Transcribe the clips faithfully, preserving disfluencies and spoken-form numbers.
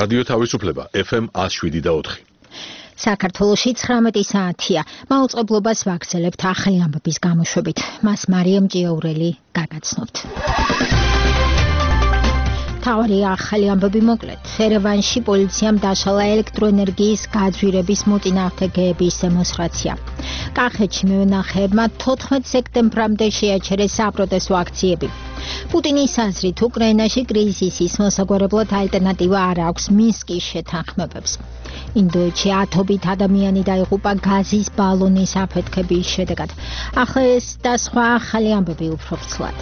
რადიო თავისუფლება ეფ ემ one oh seven და four. საქართველოში ცხრამეტი საათია. მაუწყებლობას ვაგრძელებთ ახალი ამბების გამოშვებით. მას მარიამ ჭიაურელი გაგაცნობთ. თავი ახალი ამბები მოკლედ. ერევანში პოლიციამ დაშალა ელექტროენერგიის გაძვირების მოწინააღმდეგეების დემონსტრაცია. კახეთში მევენახეებმა თოთხმეტ სექტემბრამდე შეაჩერეს საპროტესტო აქციები. პუტინის აზრით უკრაინაში კრიზისის მოსაგვარებლად ალტერნატივა არ აქვს მინსკის შეთანხმებებს. ინდოეთში ათობით ადამიანი დაიღუპა გაზის ბალონის აფეთქების შედეგად. ახლა ეს და სხვა ახალი ამბები უფრო ვრცლად.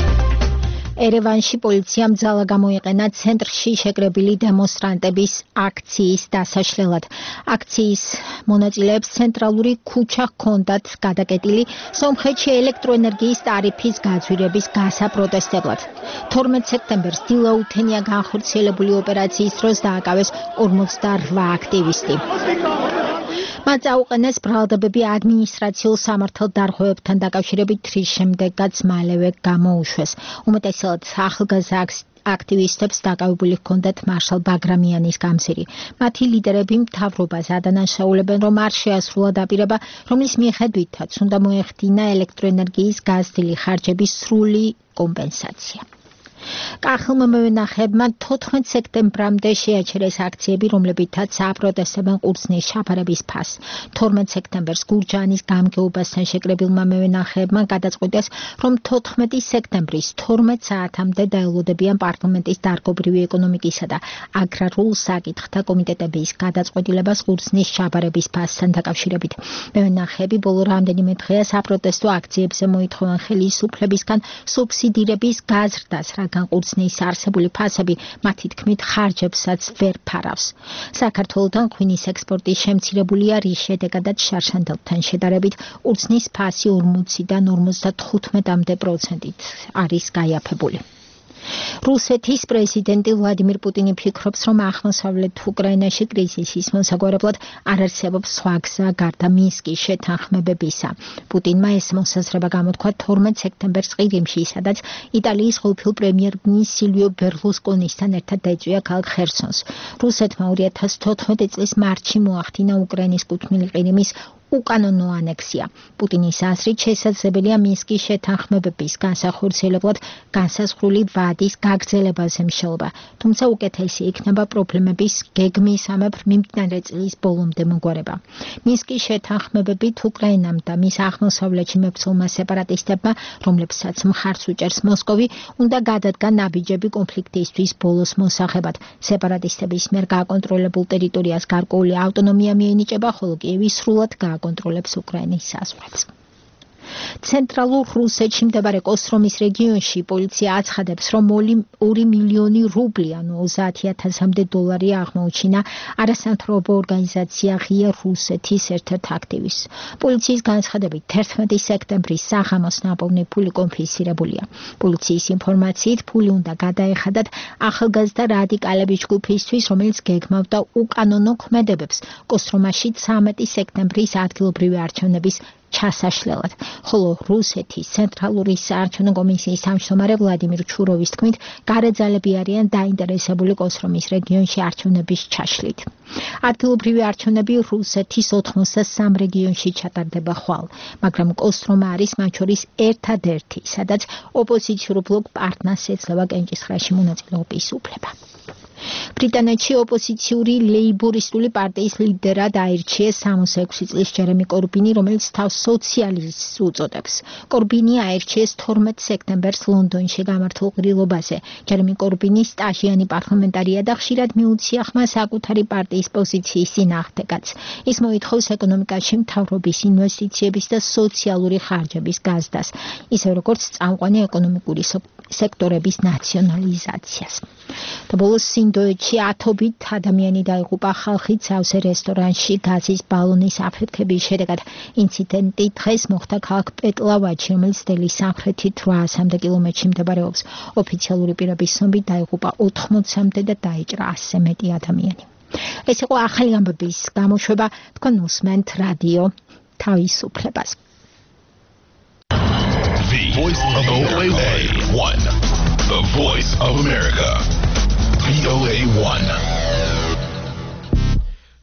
ერევანში პოლიციამ ძალა გამოიყენა ცენტრში შეკრებილი დემონსტრანტების აქციის დასაშლელად. აქციის მონაწილეებს ცენტრალური ქუჩა ჰქონდათ გადაკეტილი სომხეთში ელექტროენერგიის ტარიფის გაძვირების გასაპროტესტებლად. თორმეტ სექტემბერს დილაუთენია განხორციელებული ოპერაციის დროს დააკავეს ორმოცდაოთხ აქტივისტი. მათ აუყენეს ბრალდებები ადმინისტრაციულ სამართალ დარღვევებთან დაკავშირებით, რის შემდეგაც მალევე გამოუშვეს. უმეტესად ახალგაზრდა აქტივისტებს დაკავებული ჰქონდათ მარშალ ბაგრამიანის გამზირი. მათი ლიდერები მთავრობას ადანაშაულებენ, რომ არ შეასრულა დაპირება, რომლის მიხედვითაც უნდა მოეხდინა ელექტროენერგიის გაზრდილი ხარჯების სრული კომპენსაცია. კახელმა მევენახეებმა თოთხმეტ სექტემბრამდე შეაჩერეს აქციები, რომლებითაც აპროტესტებენ ყურძნის ჩაფარების ფასს. თორმეტ სექტემბერს გურჯაანის გამგეობასთან შეკრებილმა მევენახეებმა გადაწყვიტეს, რომ თოთხმეტი სექტემბრის თორმეტ საათამდე დაელოდებიან პარლამენტის დარგობრივი ეკონომიკისა და აგრარულ საკითხთა კომიტეტების გადაწყვეტილებას ყურძნის ჩაფარების ფასთან დაკავშირებით. მევენახეები ბოლო რამდენიმე დღეა საპროტესტო აქციებზე მოითხოვენ ხელისუფლებისგან სუბსიდირების გაზრდას, რადგან ყურძნის არსებული ფასები მათი თქმით ხარჯებსაც ვერ ფარავს. საქართველოდან ღვინის ექსპორტი შემცირებულია, რის შედეგადაც შარშანდელთან შედარებით ყურძნის ფასი ორმოციდან ორმოცდათხუთმეტამდე პროცენტით არის გაიაფებული. რუსეთის პრეზიდენტი ვლადიმირ პუტინი ფიქრობს, რომ აღმოსავლეთ უკრაინაში კრიზისის მოსაგვარებლად არ არსებობს სხვა გზა გარდა მინსკის შეთანხმებებისა. პუტინმა ეს მოსაზრება გამოთქვა თორმეტ სექტემბერს ყირიმში, სადაც იტალიის ყოფილ პრემიერ-მინისტრ სილვიო ბერლუსკონისთან ერთად დაეწვია ქალაქ ხერსონს. რუსეთმა ორი ათას თოთხმეტი წლის მარტში მოახდინა უკრაინის კუთვნილი ყირიმის უკანონო ანექსია. პუტინის აზრით შესაძლებელია მინსკის შეთანხმებების განსახორციელებლად განსაზღვრული ვადის გაგრძელებაზე მშელობა, თუმცა უკეთესი იქნება პრობლემების გეგმისამებრ მიმდინარე წლის ბოლომდე მოგვარება. მინსკის შეთანხმებებით უკრაინამ და მის აღმოსავლეთში მებრძოლმა სეპარატისტებმა, რომლებსაც მხარს უჭერს მოსკოვი, უნდა გადადგან ნაბიჯები კონფლიქტისთვის ბოლოს მოსაღებად. სეპარატისტების მიერ გაკონტროლებულ ტერიტორიას გარკვეული ავტონომია მიენიჭება, ხოლო კიევი სრულად კონტროლებს უკრაინის საზღვრებს. ცენტრალურ რუსეთში მდებარე კოსტრომის რეგიონში პოლიცია აცხადებს, რომ ორი მილიონი რუბლი, ანუ ოცდაათი ათასამდე დოლარი აღმოუჩინა არასამთავრობო ორგანიზაცია ღია რუსეთის ერთ-ერთ აქტივისტს. პოლიციის განცხადებით, თერთმეტი სექტემბრის საღამოს ნაპოვნი ფული კონფისკირებულია. პოლიციის ინფორმაციით, ფული უნდა გადაეხადათ ახალგაზრდა რადიკალების ჯგუფისთვის, რომელიც გეგმავდა უკანონო ქმედებებს კოსტრომაში ცამეტი სექტემბრის ადგილობრივი არჩევნების ჩასაშლელად, ხოლო რუსეთის ცენტრალური საარჩევნო კომისიის თავმჯდომარე ვლადიმირ ჩუროვის თქმით, გარეძალები არიან დაინტერესებული კოსტრომის რეგიონში არჩევნების ჩაშლით. ადგილობრივი არჩევნები რუსეთის ოთხმოცდასამ რეგიონში ჩატარდება ხვალ, მაგრამ კოსტრომა არის მათ შორის ერთადერთი, სადაც ოპოზიციურ ბლოკ პარტნას ეძლევა კენჭისყრაში მონაწილეობის უფლება. ბრიტანეთში ოპოზიციური ლეიბორისტული პარტიის ლიდერად აირჩიეს სამოცდაექვსი წლის ჯერემი კორბინი, რომელიც თავს სოციალისტს უწოდებს. კორბინი აირჩიეს თორმეტ სექტემბერს ლონდონში გამართულ ყრილობაზე. ჯერემი კორბინი სტაჟიანი პარლამენტარია და ხშირად მიუცია ხმა საკუთარი პარტიის პოზიციის წინააღმდეგაც. ის მოითხოვს ეკონომიკაში მთავრობის ინვესტიციების და სოციალური ხარჯების გაზრდას, ისე როგორც წამყვანი ეკონომიკური სექტორების ნაციონალიზაციას. და ბოლოს ინდოეთში ათობით ადამიანი დაიღუპა ხალხით სავსე რესტორანში გაზის ბალონის აფეთქების შედეგად. ინციდენტი დღეს მოხდა ქალაქ პეტლავადში, რომელიც დელის სამხრეთით რვაასამდე კილომეტრში მდებარეობს. ოფიციალური პირების ცნობით დაიღუპა ოთხმოცამდე და დაიჭრა ასზე მეტი ადამიანი. ეს იყო ახალი ამბების გამოშვება, თქვენ უსმენთ რადიო თავისუფლებას. The Voice of O A one. The Voice of America. V O A one.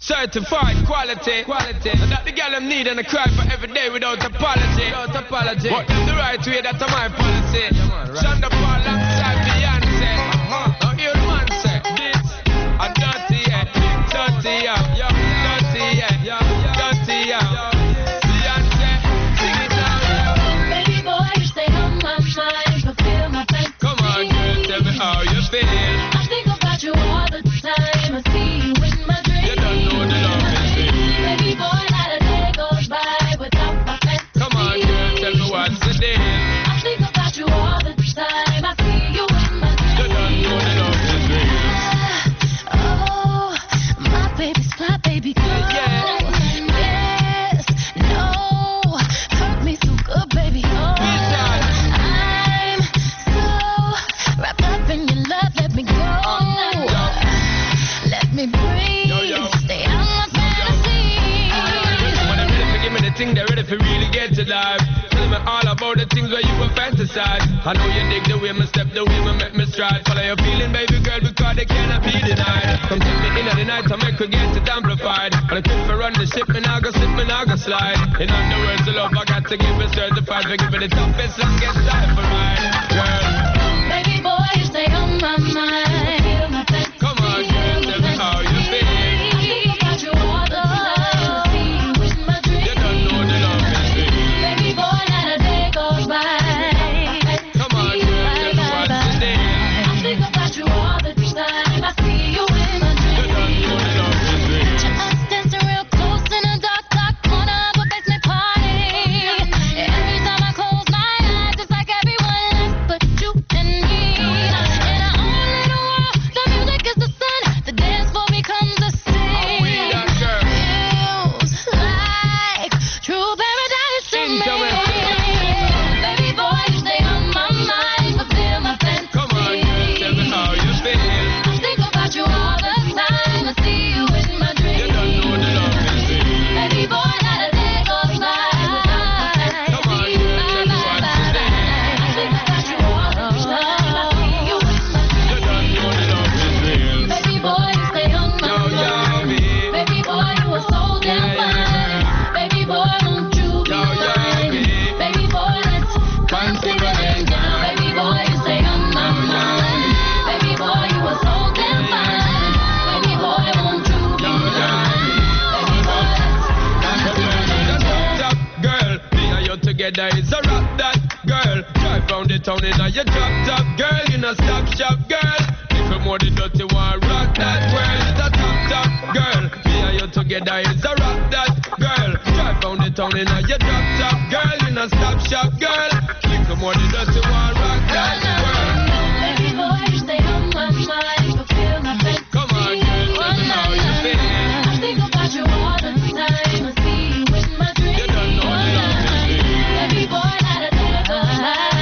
Certified quality, quality. And that the girl them need and I cry for every day without apology. Without apology. But the right way, that's my policy. Yeah, right. Shonda Paul alongside Beyonce. Uh-huh. Now hear the man say this. I'm dirty, yeah, dirty, yeah, yeah, dirty, yeah, yeah, dirty, yeah. Beyonce, sing it now, yeah. Baby boy, you stay on my mind, fulfill my fantasy. Come on, girl, tell me how you feel. I think about you all the time. I see you in my dreams. You don't know the love is real. Baby boy, not a day goes by without my fantasy. Come on, girl, tell me what's the deal. I think about you all the time. I see you in my dreams. You don't know the love is real. Oh, my baby's fly, baby girl. Yeah. Yes, no, hurt me so good, baby. Oh, I'm so wrapped up in your love. Let me go. Let me breathe. Yo, yo. Stay out my fantasy. When they're ready to give me the thing, they're ready for really get to life. Tell me all about the things where you were fantasize. I know you dig the way me step, the way me make me stride. Follow your feeling, baby girl, because they cannot be denied. Come take me in at the night to make her get it amplified. But I quit for run the ship, me now go slip, me now go slide. In other words, the love I got to give it certified. For giving the toughest, longest time for mine. Girl, Baby boy, you stay on my mind. Feel my fantasy. come on, girl, tell me how you feel. I think about you all the time. I see you in my dreams. You don't know the love is real. Baby boy, not a day goes by. Come on, girl, tell me what's the deal. I think about you all the time. I see you in my You don't dreams. know the love is real. Us dancing real close in a dark, dark corner of a basement party. Every time I close my eyes, it's like everyone else but you and me. In our own little world, the music is the sun. The dance floor becomes a How we scene. that girl? Feels like true paradise to me. Into it. Baby boy, you stay on my mind, fulfill my fantasy. Come on, girl, tell me how you feel. I think about you all the time. I see you in my dreams. You don't know the love is real. Baby boy, not a day goes by. Come on, girl, tell me what's the deal. I think about you all the time. I see you in my dreams. You don't know the love is real. Baby boy, you stay on my Yo, yo, mind. babe. Baby boy, you are so damn Yeah, fine. Baby boy, won't you be Yo, yo, mine? babe. Baby boy, let's come sing a laying down. Baby boy, you stay on my mind. Baby boy, you are so damn fine. Baby boy, won't you be mine? Baby boy, let's Top girl, me and you together is a rock that girl. Drive round the town in a your drop top girl, you know stop shop girl. If you more the dirty one, rock that world. It's a top top girl, me and you together is a rock that girl. Drive round the town in a your drop top girl, you know stop shop girl. If you more the dirty one, rock that world. Baby boy, you stay on my mind, fulfill my fantasy. Come on, girl, tell me how you feel. I think about you all the time. I see you in my dreams. You don't know the love is real. Baby boy, not a day goes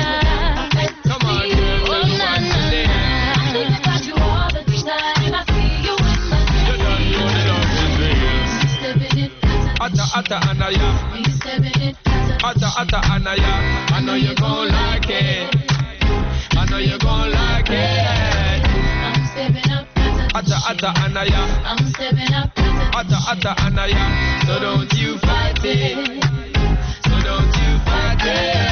by. Come on, girl, tell me what's the deal. I think about you all the time. I see you in my You don't dreams. know the love is real. Stepping it, Atta atta anaya, you stepping it, atta atta anaya. I know you gon' like it. I know you gon' like it. I'm stepping up, Atta atta anaya, I'm stepping up, atta atta anaya. So don't you fight it. So don't you fight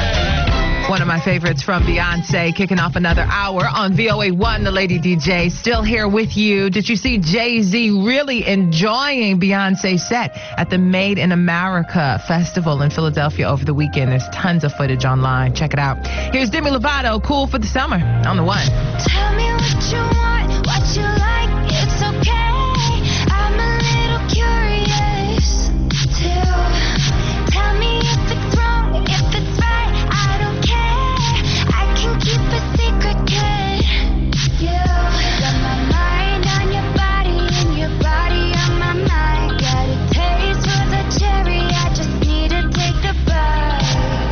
it. One of my favorites from Beyonce, kicking off another hour on V O A one, the Lady D J, still here with you. Did you see Jay-Z really enjoying Beyonce's set at the Made in America Festival in Philadelphia over the weekend? There's tons of footage online. Check it out. Here's Demi Lovato, Cool for the Summer, on the one. Tell me what you want, what you like, it's okay. I'm a little curious too. Tell me if it's wrong, if it's right, I don't care. I can keep a secret, kid. You got my mind on your body and your body on my mind. Got a taste for the cherry, I just need to take the bite.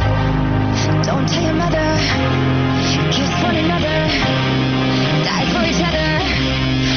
Don't tell your mother, kiss one another, die for each other.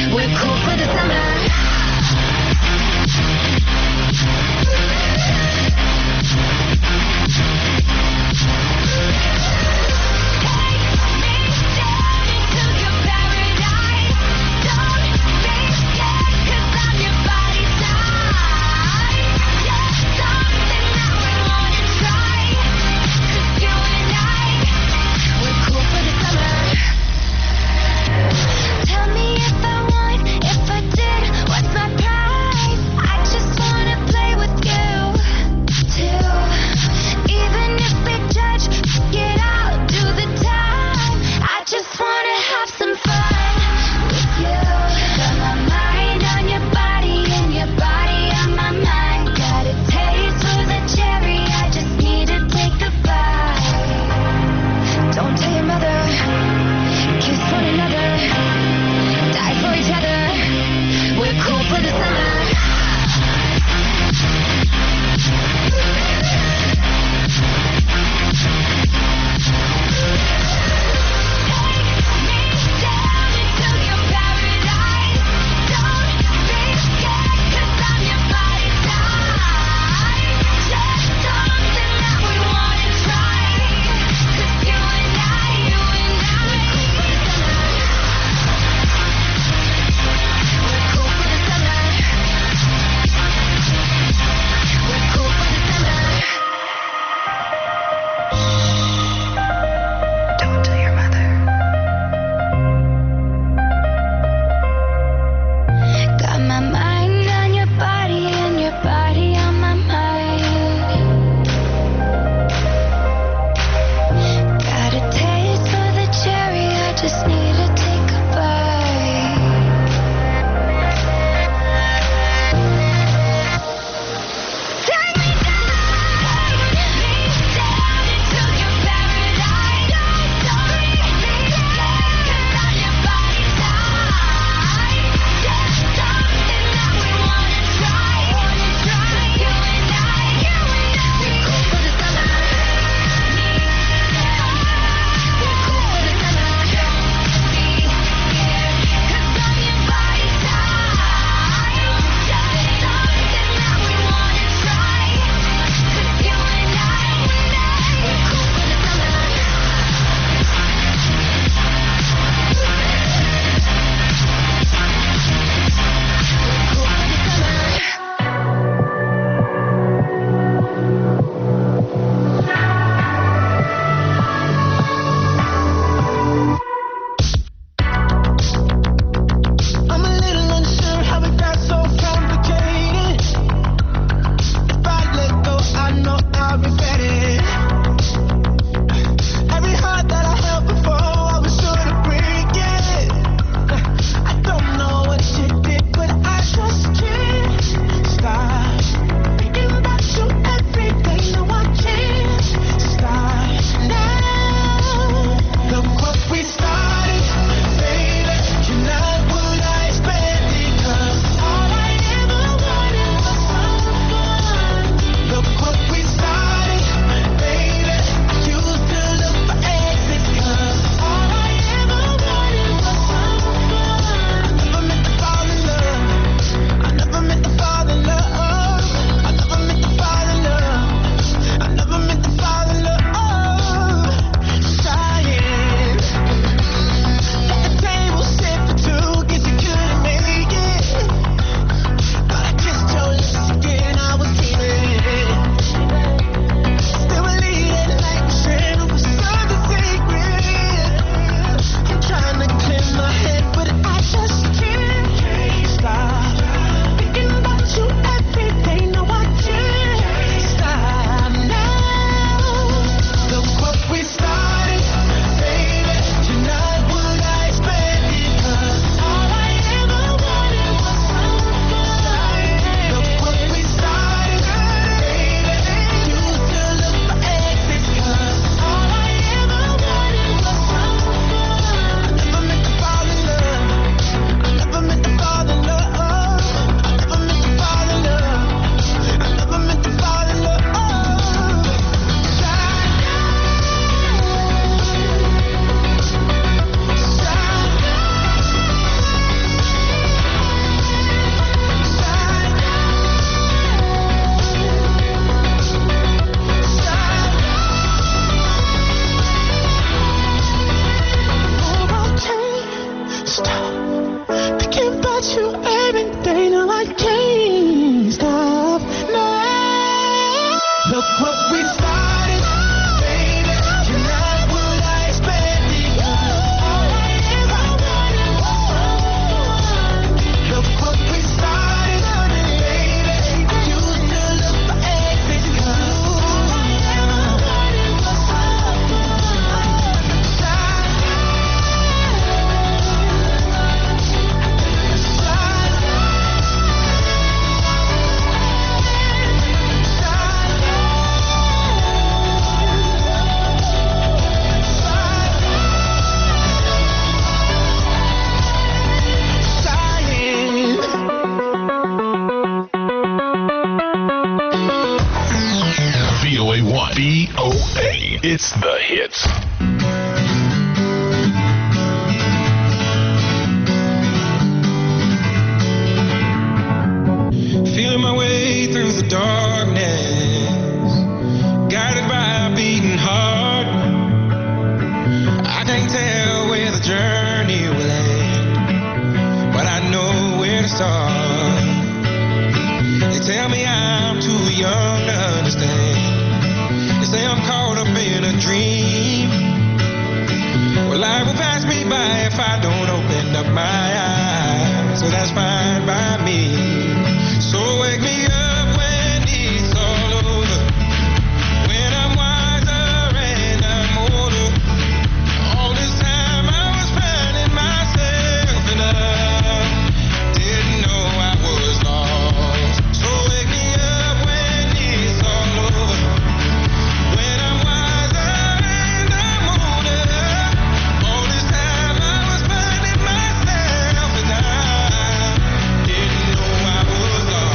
hits. The hits. Feeling my way through the darkness, guided by a beating heart. I can't tell where the journey will end, but I know where to start. They tell me I'm too young to understand. They say I'm caught up in a dream. Well, life will pass me by if I don't open up my eyes, so that's fine by me. So wake me up when it's all over, when I'm wiser and I'm older. All this time I was finding myself and I didn't know I was lost. So wake me up when it's all over, when I'm wiser and I'm older. All this time I was finding myself and I didn't know I was lost.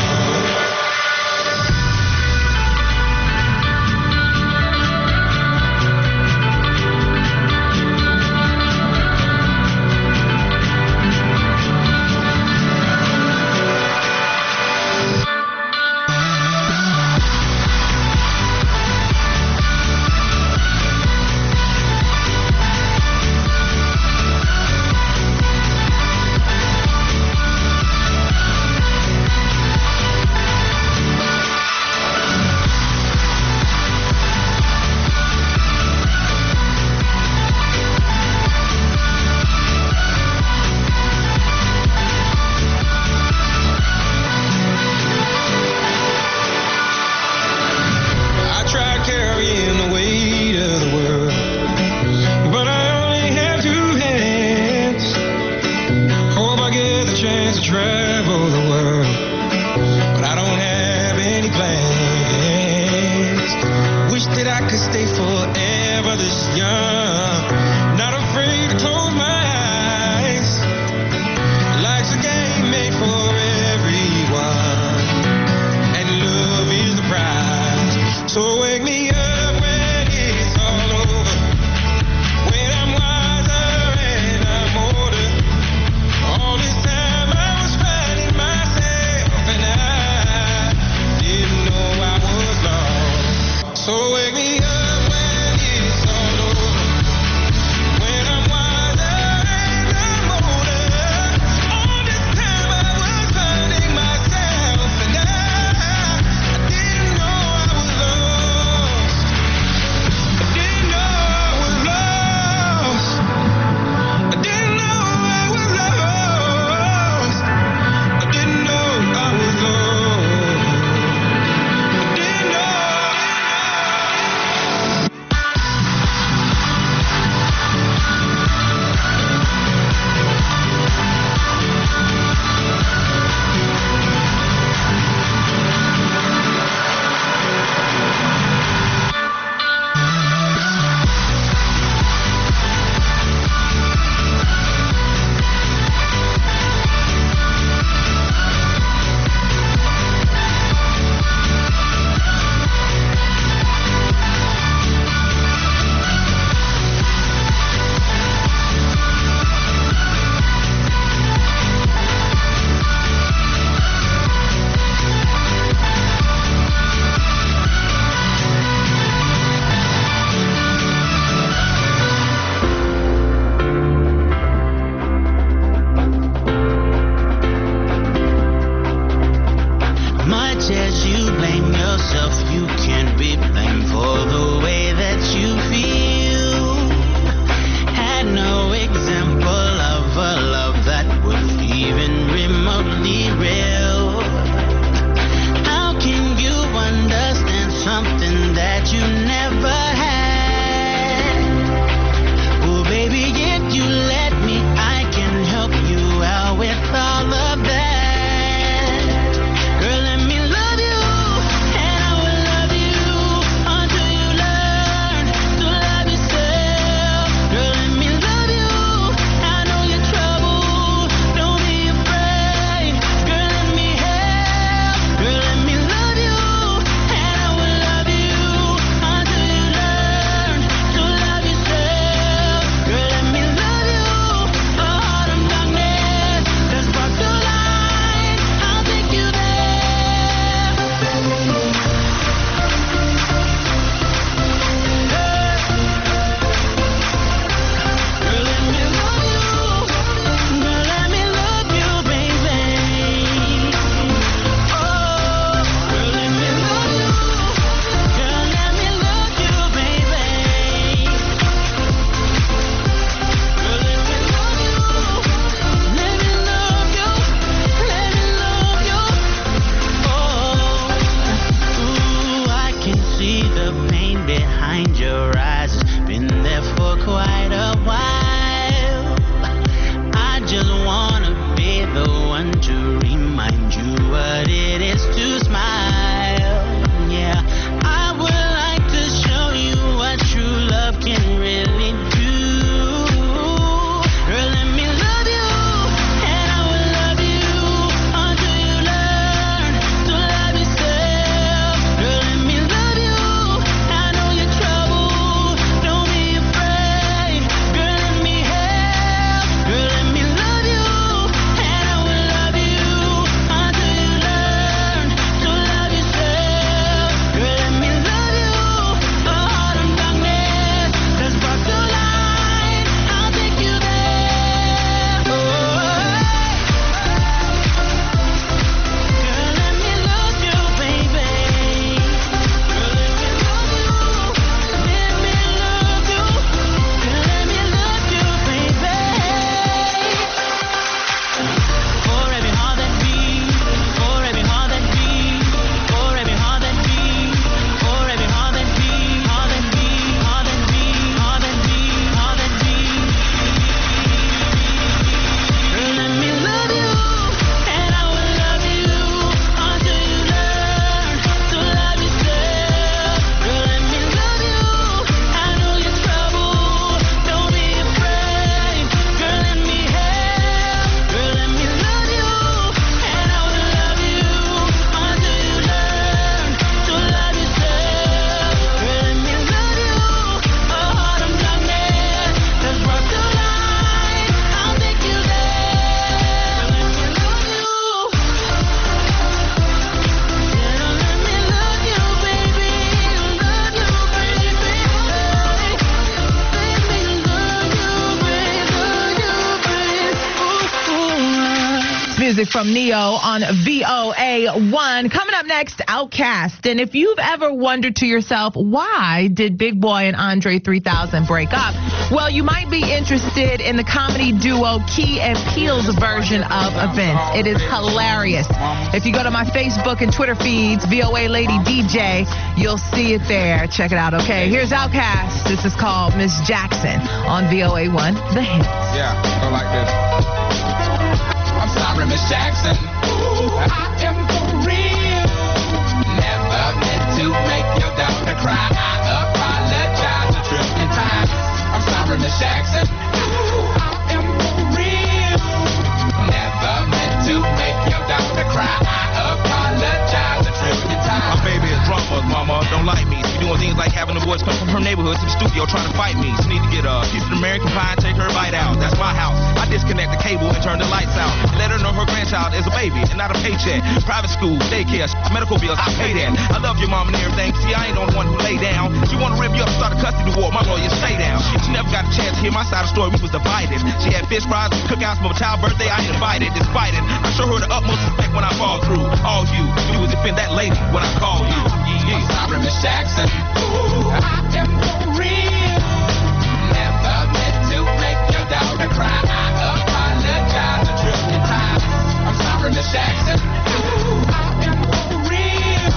I tried carrying the weight of the world, but I only have two hands. Hope I get the chance to travel the world, but I don't have any plans. Wish that I could stay forever this young, not afraid to close my eyes. Life's a game made for everyone, and love is the prize. So wake me up when it's all over, when I'm wiser and I'm older. All this time I was finding myself and I didn't know I was lost. So wake me up when it's all over, music from Neo on V O A one. Coming up next, Outkast. And if you've ever wondered to yourself, why did Big Boy and Andre three thousand break up? Well, you might be interested in the comedy duo Key and Peele's version of events. It is hilarious. If you go to my Facebook and Twitter feeds, V O A Lady D J, you'll see it there. Check it out, okay? Here's Outkast. This is called Miss Jackson on V O A one, The Hits. Yeah, go like this. I'm sorry, Miss Jackson. Ooh, I am for real. Never meant to make your daughter cry. I apologize a trillion times. I'm sorry, Miss Jackson. Ooh, I am for real. Never meant to make your daughter cry. I apologize a trillion times. My baby is drama, mama, don't like me. She doing things like having the boys come from her neighborhood to the studio trying to fight me. She need to get a piece of American pie and take her bite out. That's my house. I disconnect the cable and turn the lights out. Let her know her grandchild is a baby and not a paycheck. Private school, daycare, medical bills, I pay that. I love your mom and everything. See, I ain't the only one who lay down. She wanna rip you up, start a custody war. My lawyer, stay down. She, she never got a chance to hear my side of the story. We was divided. She had fish fries, cookouts for a child birthday. I ain't invited, despite it. I show her the utmost respect when I fall through. All you, you was defend that lady when I call you. Yeah. I'm sorry, Miss Jackson. Ooh, I am for real. Never meant to make your daughter cry. I apologize a trillion times. I'm sorry, Miss Jackson. Ooh, I am for real.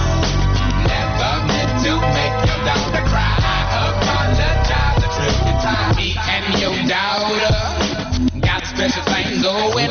Never meant to make your daughter cry. I apologize a trillion times. Me and your daughter got a special thing going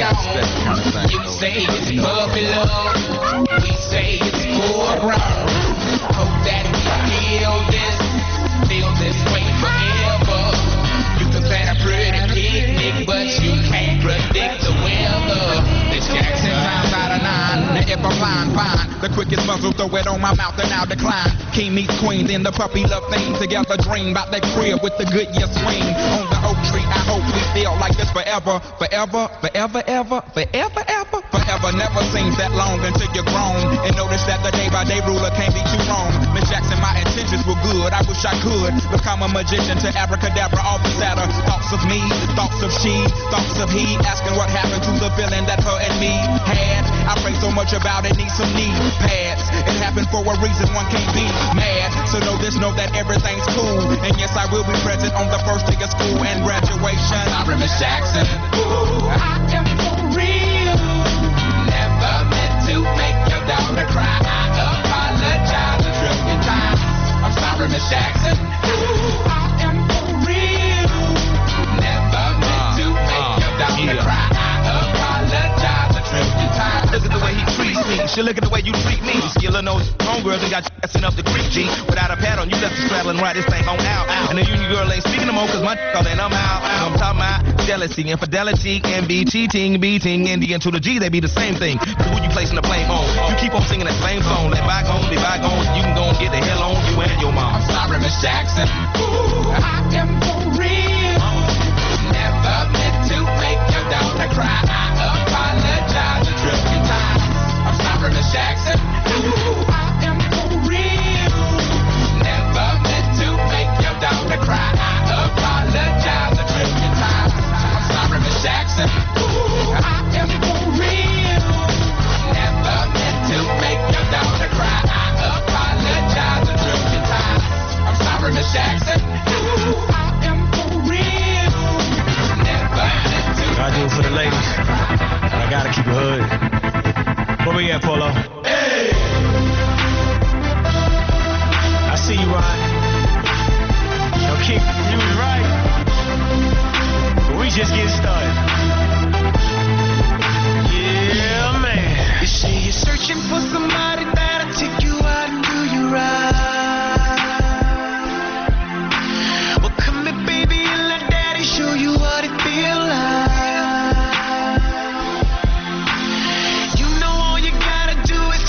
on. You say it's puppy love. We say it's foreground. Hope that we feel this, feel this way forever. You can plan a pretty picnic, but you can't predict the weather. This Jackson times out of nine. Now if I'm lying, fine. The quickest muzzle, throw it on my mouth and I'll decline. King meets queen, then the puppy love thing. Together dream about that crib with the good year swing. On the oak tree, I hope we feel like this forever. Forever, forever, ever, forever, ever. Forever never seems that long until you're grown. And notice that the day by day ruler can't be too wrong. Miss Jackson, my intentions were good. I wish I could become a magician to abracadabra, all the sadder. Thoughts of me, thoughts of she, thoughts of he. Asking what happened to the feeling that her and me had. I pray so much about it, need some knee pads. It happened for a reason, one can't be mad. So know this, know that everything's cool. And yes, I will be present on the first day of school and graduation. Sorry, Miss Jackson. Ooh, I am for real. Never meant to make your daughter cry. I apologize a trillion times. I'm sorry, Miss Jackson. Ooh, I am for real. Never meant to make your daughter cry. I apologize a trillion times. Look at the way he treats me. She look at the way you treat me. You little nose homegirls and got you assin' up the creek, G. Without a pad on, you left the straddle and ride this thing on out. And the union girl ain't speaking no more, cause my all and I'm out. I'm talking about jealousy, infidelity, envy, cheating, beating, and the N to the G, they be the same thing. But who you placing the blame on? You keep on singing that same song. Let bygones be bygones. You can go and get the hell on you and your mom. I'm sorry, Miss Jackson. Ooh, I am for real. Never meant to make your daughter cry. I apologize a trillion times. I'm sorry, Miss Jackson. Ooh, I am for real. Never meant to make your daughter cry. I apologize a trillion times. I'm sorry, Miss Jackson. Ooh, I am for real. Never meant to make your daughter cry. I apologize a trillion times. I'm sorry, Miss Jackson. Ooh, I am for real. Never meant to. I do it for the ladies. I gotta keep it hood. Where we at, Polo? Hey! I see you, Ryan. Yo, King, you was right. But we just getting started. Yeah, man. You say you're searching for somebody that'll take you out and do you right. Well, come here, baby, and let daddy show you what it feel like. You know all you gotta do is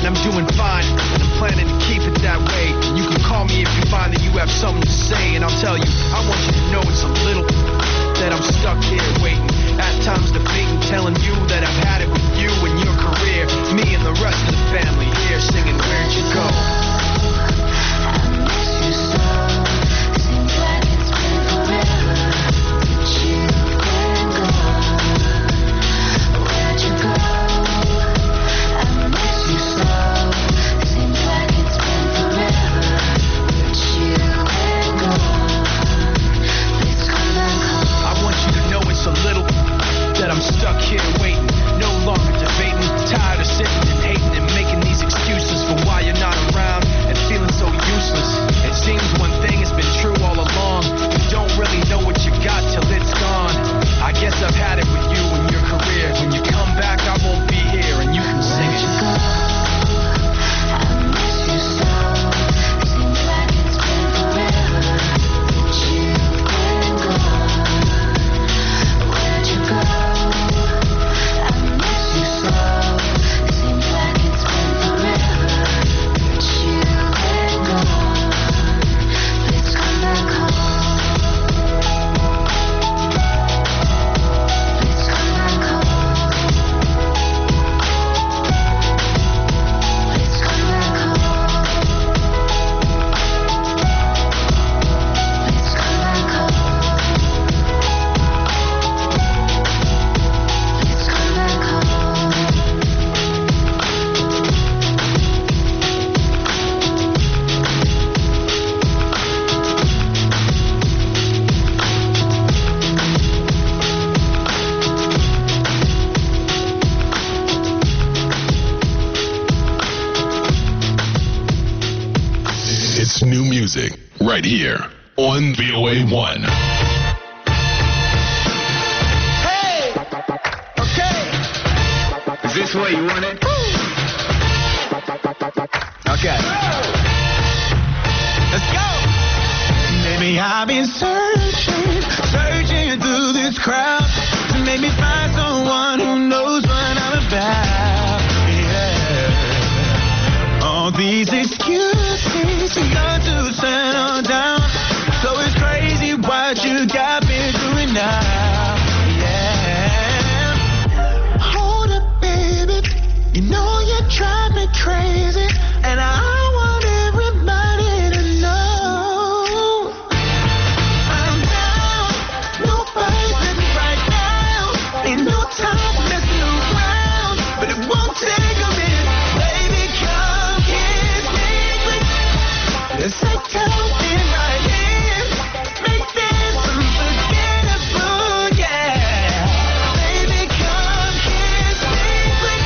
and I'm doing fine, and I'm planning to keep it that way. And you can call me if you find that you have something to say, and I'll tell you, I want you to know it's a little that I'm stuck here waiting, at times debating, telling you that I've had it with you and your career, me and the rest of the family here singing Where'd You Go? I'm stuck here waiting, no longer debating, tired of sitting and hating and making these excuses for why you're not around and feeling so useless. It seems one thing has been true all along, you don't really know what you got till it's gone. I guess I've had it with you and your career. When you come back I won't be here and you can sing it. Right here on V O A one. Hey! Okay! Is this what you wanted? Okay. Let's go! Maybe I've been searching, searching through this crowd to make me find someone who knows what I'm about. Yeah. All these excuses you got to settle down. So it's crazy what you got me doing now. Yeah. Hold up, baby. You know you drive me crazy, and I want everybody to know I'm down. Nobody's with me right now. Ain't no time for messing around, but it won't take a minute. Baby, come kiss me quick. Let's take time right here. Make this unforgettable, yeah. Baby, come kiss me quick.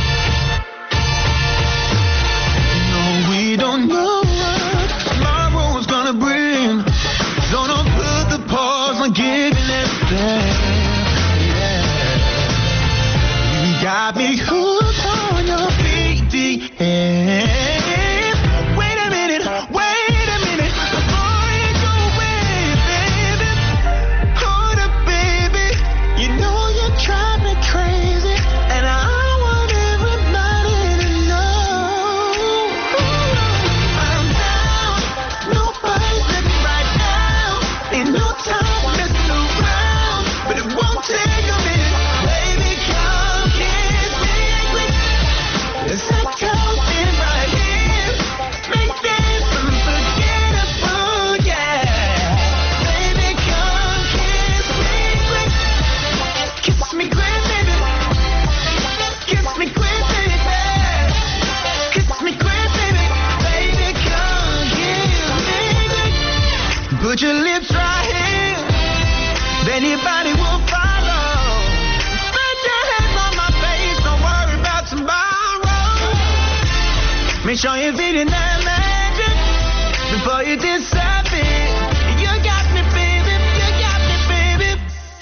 No, we don't know what tomorrow's gonna bring, so don't put the pause on giving everything. Yeah. You got me hooked on your B D S. Wait a minute, wait a minute, before you go away, baby. Hold up, baby. You know you drive me crazy, and I want everybody to know I'm down. Nobody's with me right now. Ain't no time for messing around, but it won't take a minute. Baby, come kiss me quick. Let's take time right here. Make this unforgettable, yeah. Baby, come kiss me quick. Kiss me quick, baby. Kiss me quick, baby. Kiss me quick, baby. Baby, come kiss me quick. Put your lips right here, then your body will follow. Spread your hands on my face, don't worry about tomorrow. Make sure you're feeling that magic before you disappear. You got me, baby. You got me, baby.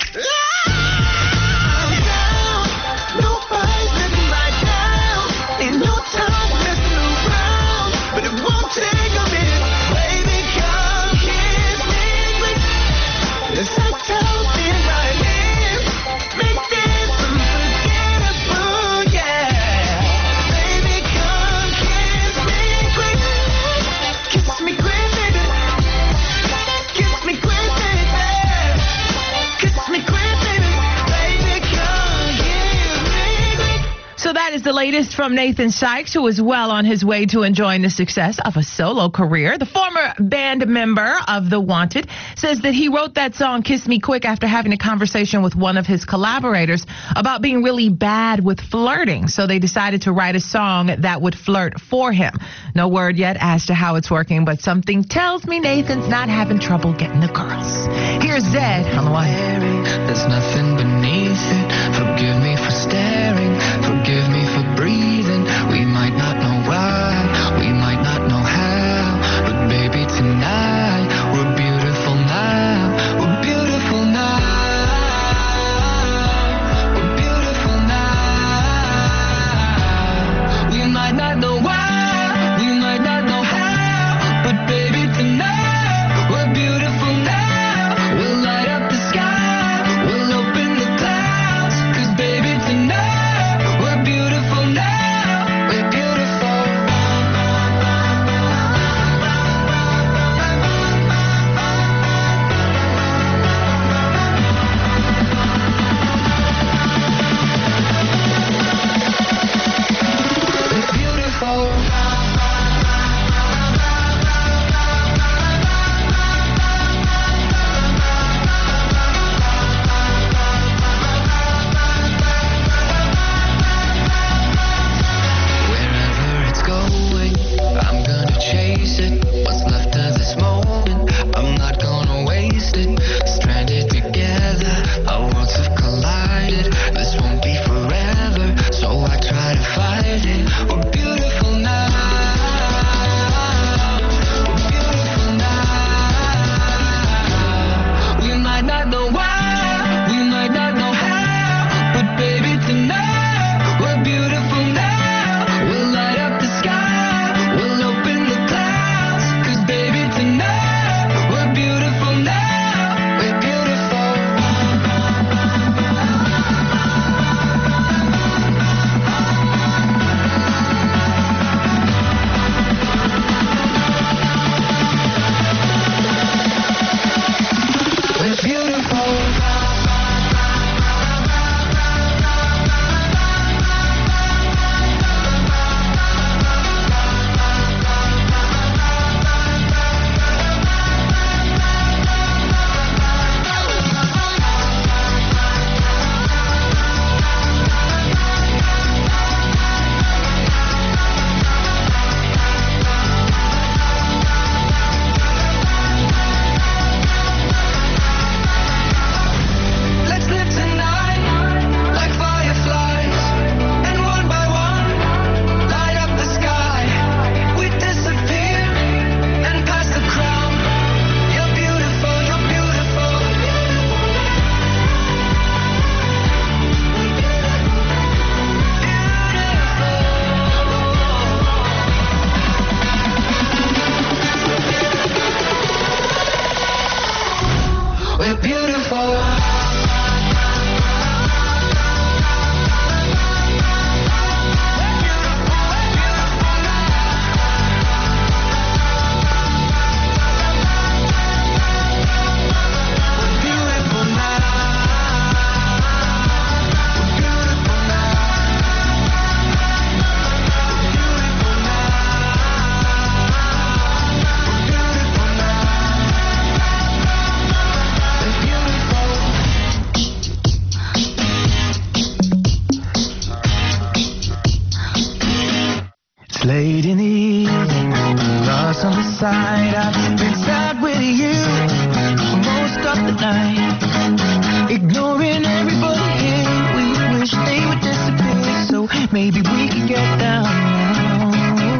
I'm down. Nobody's with me right now. Ain't no time for messing around, but it won't take a minute. Baby, come kiss me quick. Let's take time right here. Make this unforgettable, yeah. Baby, come kiss latest from Nathan Sykes, who is well on his way to enjoying the success of a solo career. The former band member of The Wanted says that he wrote that song Kiss Me Quick after having a conversation with one of his collaborators about being really bad with flirting. So they decided to write a song that would flirt for him. No word yet as to how it's working, but something tells me Nathan's not having trouble getting the girls. Here's Zed on the one. There's nothing beneath it. Forgive me for staring. Forgive me for breathing. We might not know why. We might not know how. But baby, tonight we're beautiful now. We're beautiful now. We're beautiful now. We might not know why. We might not know how. But baby, tonight we're beautiful now. We'll light up the sky. We'll open the clouds. 'Cause baby, tonight we're beautiful now. We're beautiful. We're beautiful. Wherever it's going, I'm gonna chase it. What's left of this moment, I'm not gonna waste it. Stranded together, our worlds have collided. This won't be forever, so I try to fight it. We're beautiful now. We're beautiful now. We might not know why, we might not know how, but baby, tonight we're beautiful now. We'll light up the sky, we'll open the clouds. 'Cause baby, tonight we're beautiful now. We're beautiful. We're beautiful. Let's live tonight like fireflies, and one by one light up the sky. We disappear and pass the crown. You're beautiful, you're beautiful. Beautiful. We're beautiful. It's late in the evening, lost on the side. I've been sad with you most of the night, ignoring everybody here. We wish they would disappear, so maybe we could get down now.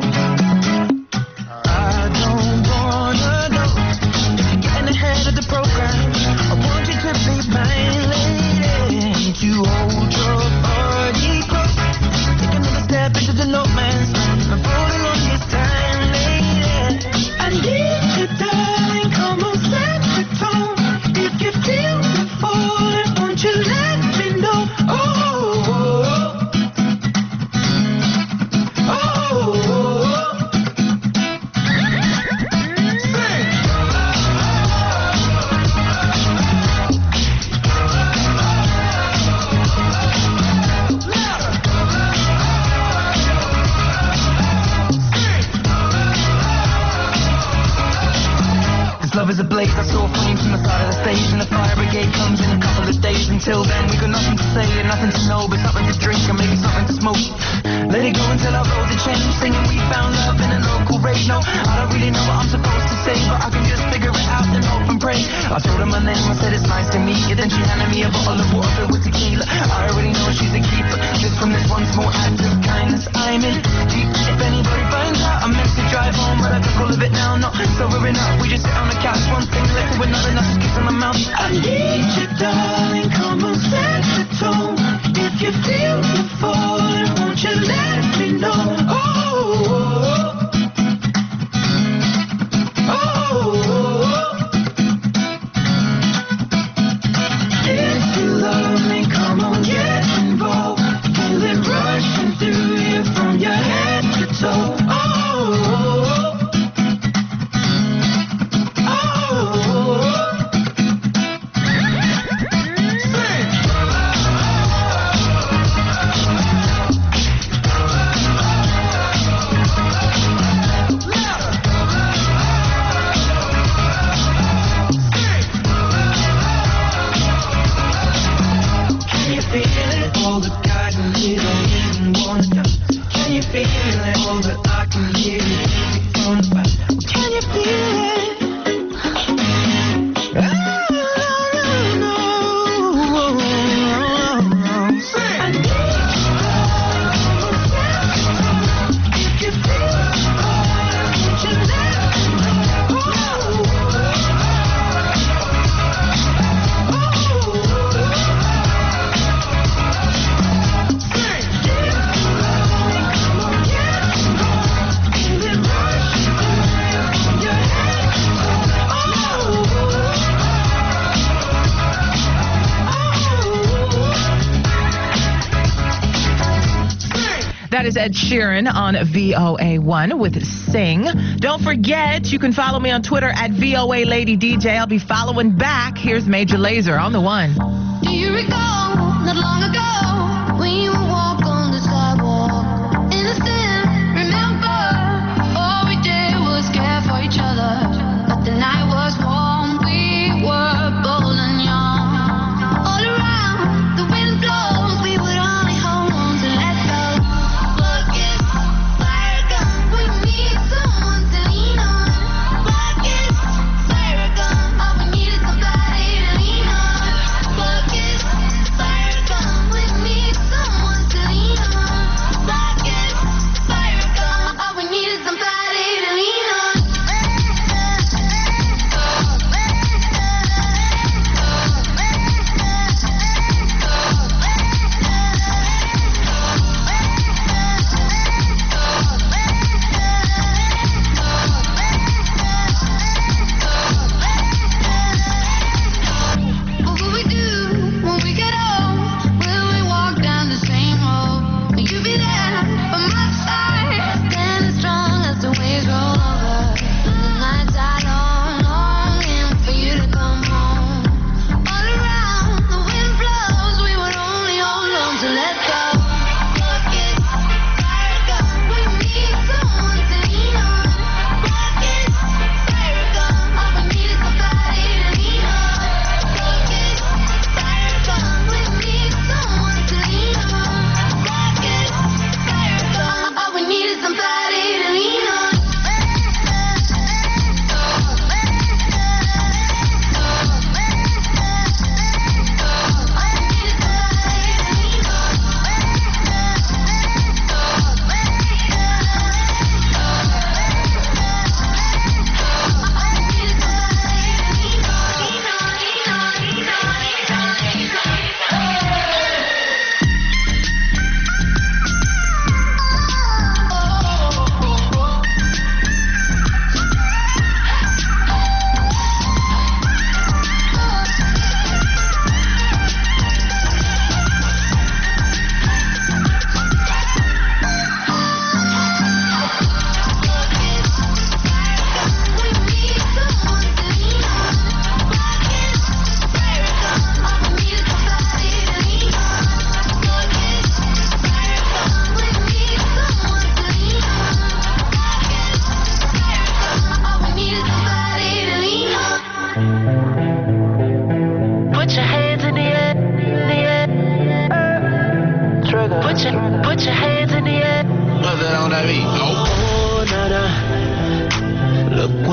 I don't wanna know if you're getting ahead of the program. I want you to be my lady, to hold your body close. Take another step into the no man's land. I'm falling on this time, lady. I need you, darling. Come on, set the tone. If you feel the falling, won't you let me know? Oh, oh, oh. love is a blaze. I saw flames from the side of the stage, and the fire brigade comes in a couple of days. Until then, we got nothing to say and nothing to know, but something to drink and maybe something to smoke. Let it go until our roads are changed, singing we found love in a local rave. No, I don't really know what I'm supposed to say, but I can just figure it out and hope and pray. I told her my name, I said it's nice to meet you. Then she handed me a bottle of water filled with tequila. I already know she's a keeper, just from this one small act of kindness. I'm in deep. If anybody finds out, I meant to drive home, but I took all of it now. Not sobering up, we just sit on the couch, one thing led to another, nothing kiss on the mouth. I need you, darling, come on, set the tone. If you feel me falling, won't you let me know? Oh, oh, oh. If you love me, come on, get involved. Feel it rushing through you from your head to toe. Oh, That is Ed Sheeran on V O A one with Sing. Don't forget, you can follow me on Twitter at V O A Lady D J. I'll be following back. Here's Major Lazer on the one. Do you recall not long ago when you would walk on the sidewalk? Innocent, remember, all we did was care for each other. But the night was warm, we were bold and young. All around, the wind blows, we would only hold on to let go. Look, it's fire gun, we need someone to lean on. Look, it's fire gun, all we need is somebody to lean on. Look, it's fire gun, we need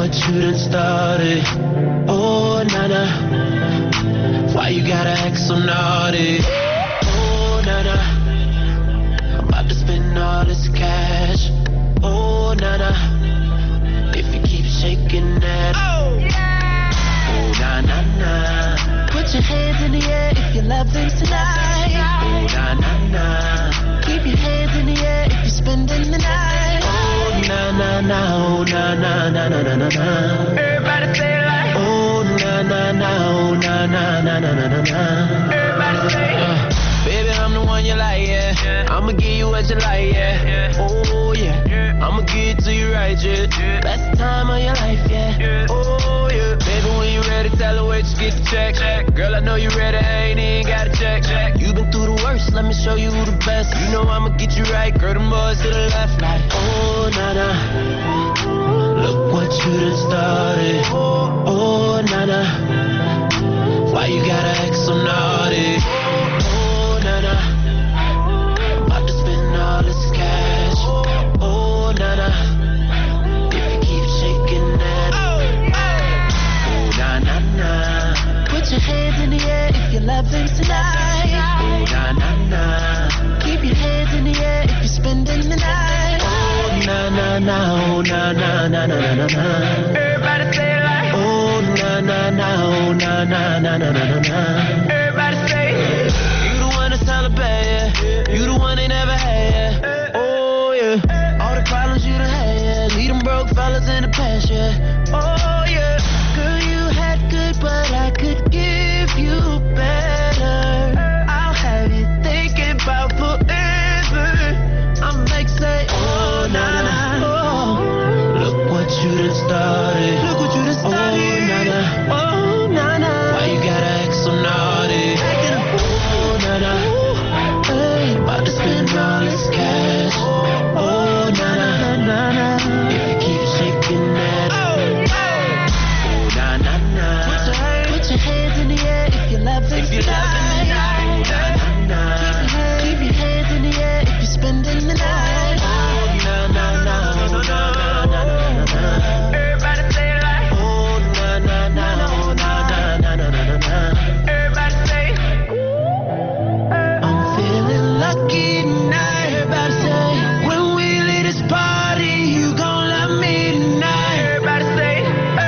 what you done started. Oh, nana, why you gotta act so naughty? Oh, nana, I'm about to spend all this cash. Oh, nana, if you keep shaking that. Oh, oh na na na. Put your hands in the air if you love them tonight. Oh, na na na. Keep your hands in the air if you're spending the night. Oh, na na na, oh, na na na na na na na. Everybody say it like. Oh, na na na, oh, na na na na na na na. Everybody say it. Uh, baby, I'm the one you like, yeah. yeah. I'ma give you what you like, yeah. yeah. Oh, yeah. yeah. I'ma give it to you right, yeah. yeah. Best time of your life, yeah. yeah. Oh, yeah. Baby, when you ready, tell her where you get the check. check. Girl, I know you ready, I ain't even got a check. check. You been through the worst, let me show you who the best. You know I'ma get you right, girl, them boys to the left. Like, oh, nana, look what you done started. Oh, nana, why you gotta act so naughty? Oh, nana, I'm about to spend all this cash. Oh, nana, if you keep shaking that. Oh, na na na. Put your hands in the air if you love them tonight. Oh, na na na. Keep your hands in the air if you're spending the night. Oh, na na na, oh, na na na na na na na. Everybody say it like. Oh, na na na, oh, na na na na na na na. Everybody say it. You the one that's celebrate, yeah. You the one they never had, yeah. Oh, yeah. All the problems you done had, yeah. Leave them broke fellas in the past, yeah. Oh, yeah. Girl, you had good, but I could give you better. I'll have you thinking about forever. I'm like, say, oh, na na. Oh, look what you done started. Look what you done started. Oh, na na. Oh, na na. Why you gotta act so naughty? Oh, na na. Hey, about to spend all this cash. Oh, na na na na. If you keep shaking that. Oh, na na na. Put your hands in the air if you love it. If you love it. Keep your hands in the air if you're spending the night. Oh, na na na, oh, na na na na. Everybody say it like. Oh, na na na, oh, na na na na na na. Everybody say. I'm feeling lucky tonight. Everybody say. When we leave this party, you gon' love me tonight. Everybody say.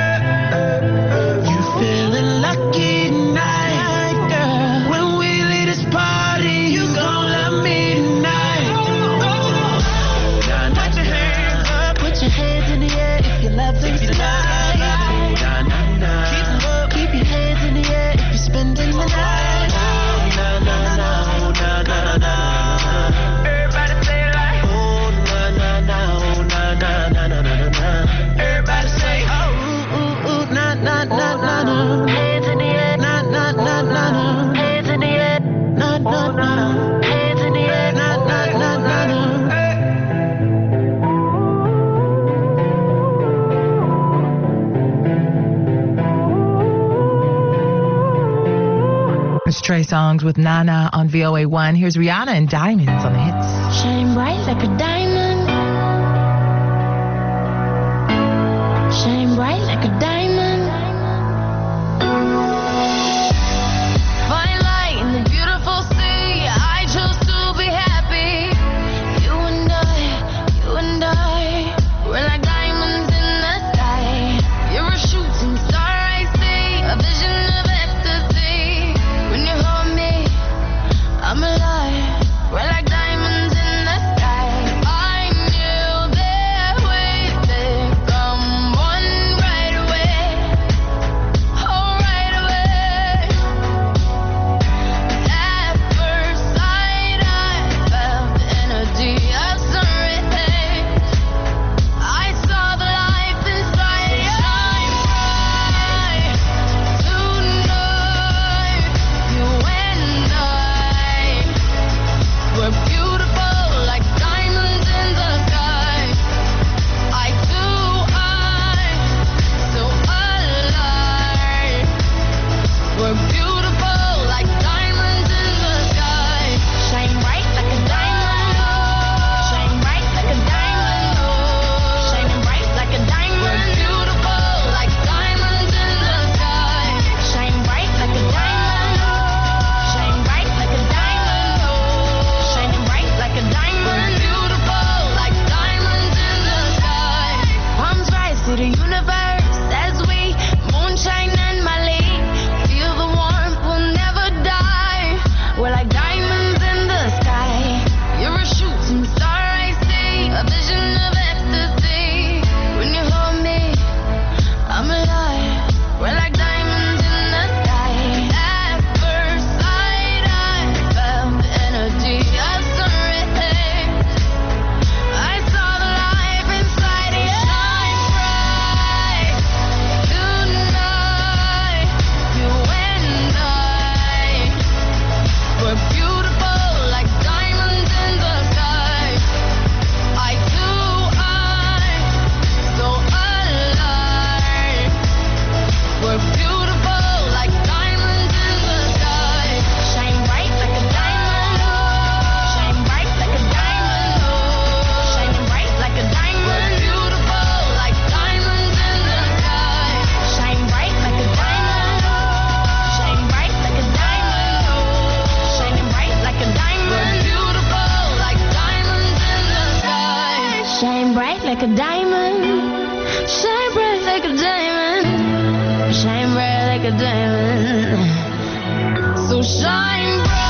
You feeling lucky tonight, girl. When we leave this party, you gon' love me tonight. Put your hands up. Put your hands in the air if you love them tonight. Na na na. Keep your hands in the air if you're spending the night. Na na na, oh, na na na. Everybody say it like. Oh, na na na, oh, na na na na na na. Everybody say, oh, ooh ooh ooh, na na na na na. Hands in the air, na na na na na. Hands in the air, na na na. Hands in the air, na na na na na. It's Trey Songz with Nana on V O A one. Here's Rihanna and Diamonds on the hits. Shine bright like a diamond. Shine bright like a diamond. Fine light in the beautiful sea. I chose to be happy. You and I, you and I, we're like diamonds in the sky. You're a shooting star, I see, a vision of ecstasy. When you hold me, I'm alive. We're like diamonds in the sky. All shine bright like a diamond. Shine bright like a diamond. Shine bright like a diamond. So shine bright.